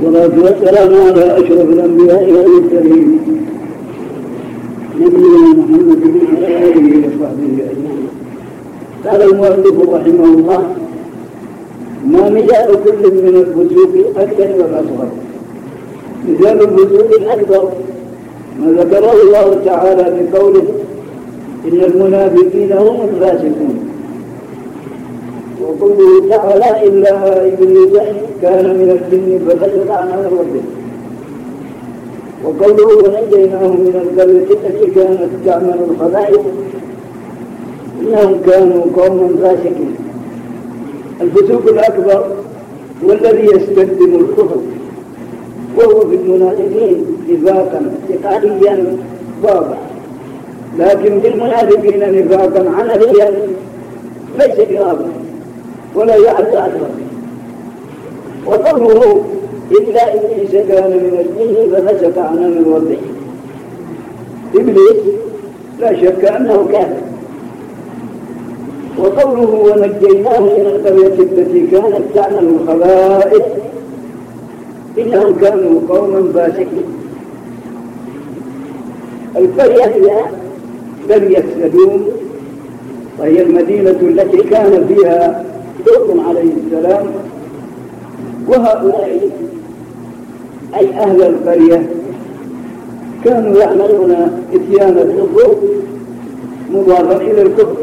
والصلاة والسلام على أشرف الأنبياء والمرسلين نبينا محمد وعلى آله وصحبه أجمعين. قال المؤلف رحمه الله: ما مثال كل من الفسوق الأكبر والأصغر. مثال الفسوق الأكبر ما ذكره الله تعالى بقوله: إن المنافقين هم الفاسقون. وقوله تعالى: إلا إبليس كان من الجن ففسق عن أمر ربه. وقوله: ونجيناه من القرية التي كانت تعمل الخبائث إنهم كانوا قوما فاسقين. الفسوق الأكبر هو الذي يستخدم الكفر، وهو في المنافقين نفاقا اعتقاديا واضح، لكن في المنافقين نفاقا عمليا ليس بواضح ولا يعد أكبر. وقوله: إلا إبليس كان من الجن ففسق عن أمر ربه. إبليس لا شك أنه كافر. وقوله: ونجيناه من القرية التي كانت تعمل الخبائث إنهم كانوا قوما فاسقين. القرية هي قرية سدوم، وهي المدينة التي كان فيها لوط عليه السلام. وهؤلاء أي أهل القرية كانوا يعملون إتيان الكفر مضافا إلى الكفر،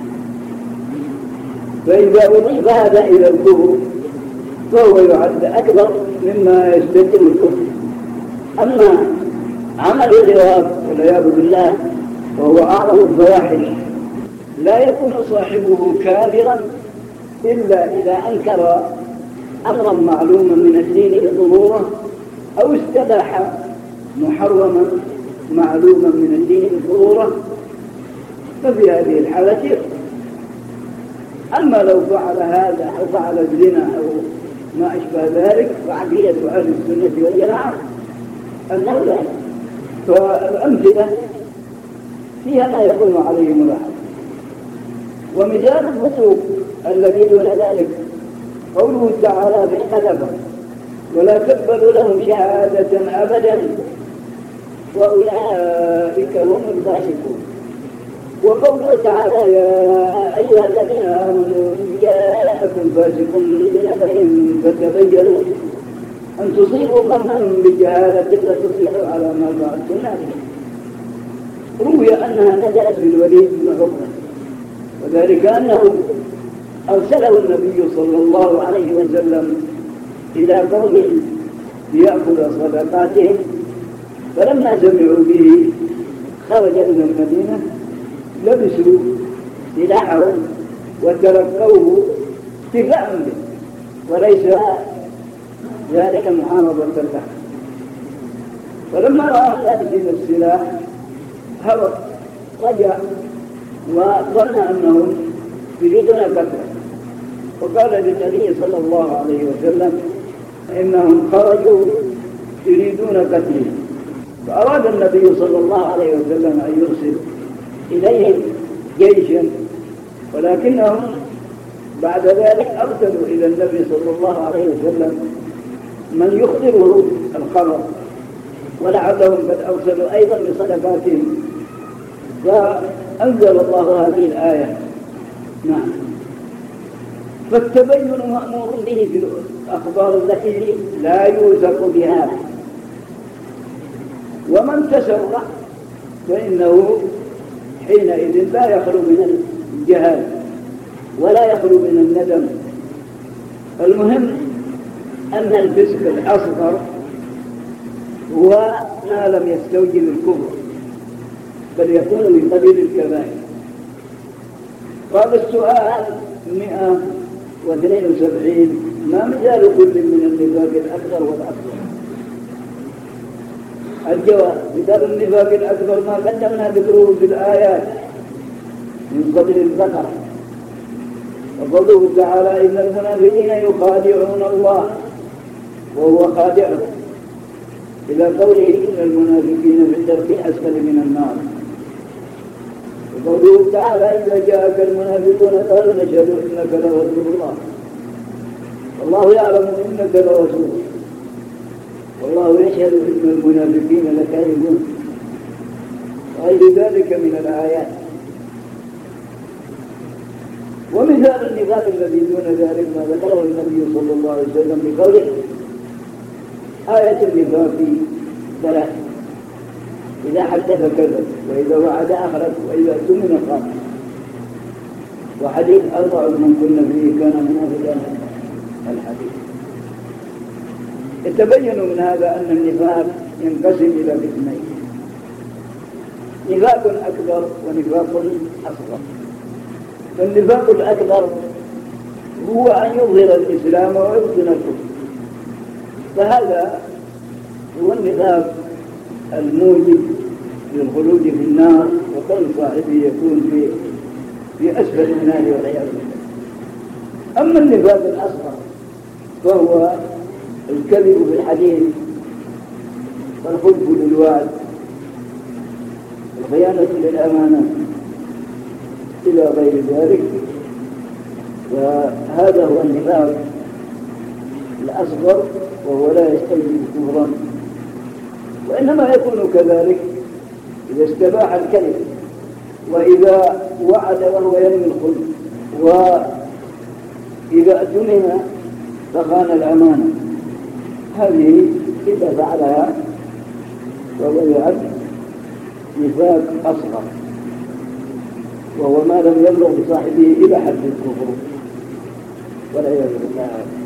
فإذا أضيف هذا إلى الكفر فهو يعد أكبر مما يستلزم الكفر. أما عمل الجواب والعياذ بالله وهو أعظم الفواحش لا يكون صاحبه كافرا إلا إذا أنكر أمرا معلوما من الدين بالضرورة أو استباح محرما معلوما من الدين بالضرورة، ففي هذه الحالة يكفر. أما لو فعل هذا أو فعل الزنا أو ما أشبه ذلك فعقيدة أهل السنة والجماعة أنه لا. فالأمثلة فيها ما يكون عليه ملاحظ. ومثال الفسوق الذي دون ذلك قوله تعالى في الحلفة: ولا تقبل لهم شهادة أبدا وأولئك هم الفاسقون. وقوله تعالى: يا أيها الذين آمنوا إن جاءكم فاسق بنبأ فتبينوا أن تصيبوا قوما بجهالة فتصبحوا على ما فعلتم نادمين. روي أنها نزلت في الوليد بن عقبة، وذلك أنه أرسله النبي صلى الله عليه وسلم إلى قوم ليأخذ صدقاتهم، فلما سمعوا به خرج من المدينة لبسوا سلاحهم وتلقوه اتفاء به وليس ذلك معارضة له. فلما رأى لابسين السلاح هرب رجع وظن أنهم يريدون قتله، وقال للنبي صلى الله عليه وسلم إنهم خرجوا يريدون قتله. فأراد النبي صلى الله عليه وسلم أن يرسل إليهم جيشا، ولكنهم بعد ذلك أرسلوا إلى النبي صلى الله عليه وسلم من يخبره الخبر، ولعلهم قد أرسلوا أيضا بصدقاتهم، فأنزل الله هذه الآية. نعم. فالتبين مأمور به في الأخبار التي لا يوثق بها، ومن تسرع فإنه حينئذ لا يخلو من الجهال ولا يخلو من الندم. المهم أن الفسق الأصغر هو ما لم يستوجب الكفر بل يكون من قبيل الكبائر. قال السؤال 172: ما مثال كل من النفاق الأكبر والأصغر؟ الجواب: مثال النفاق الأكبر ما قدمنا ذكره في الآيات من قبل البقرة. وقوله تعالى: إن المنافقين يخادعون الله وهو خادعهم، إلى قوله: إن المنافقين في الدرك الأسفل من النار. وقوله تعالى: إذا جاءك المنافقون قالوا نشهد إنك لرسول الله والله يعلم إنك لرسول. والله يشهد إن المنافقين لكاذبون، غير ذلك من الآيات. ومثال النفاق الذي دون ذلك ما ذكره النبي صلى الله عليه وسلم بقوله: آية النفاق ثلاث: إذا حدث كذب، وإذا وعد أخلف، وإذا اؤتمن خان. وحديث 4 من كن فيه كان منافقا الحديث. يتبين من هذا أن النفاق ينقسم إلى قسمين: نفاق أكبر ونفاق أصغر. فالنفاق الأكبر هو أن يظهر الإسلام ويبطن الكفر، فهذا هو النفاق الموجب للخلود في النار، وكل صاحبه يكون في أسفل النار والعياذ بالله. أما النفاق الأصغر فهو الكذب في الحديث، والخلف للوعد، والخيانة للأمانة إلى غير ذلك. وهذا هو النفاق الأصغر، وهو لا يستلزم كفرا، وإنما يكون كذلك إذا استباح الكذب، وإذا وعد وهو ينمي الخلف، وإذا اؤتمن فخان الأمانة. هذه إذا فعلها فهو يعد نفاق أصغر، وهو ما لم يبلغ بصاحبه إلى حد الكفر والعياذ بالله.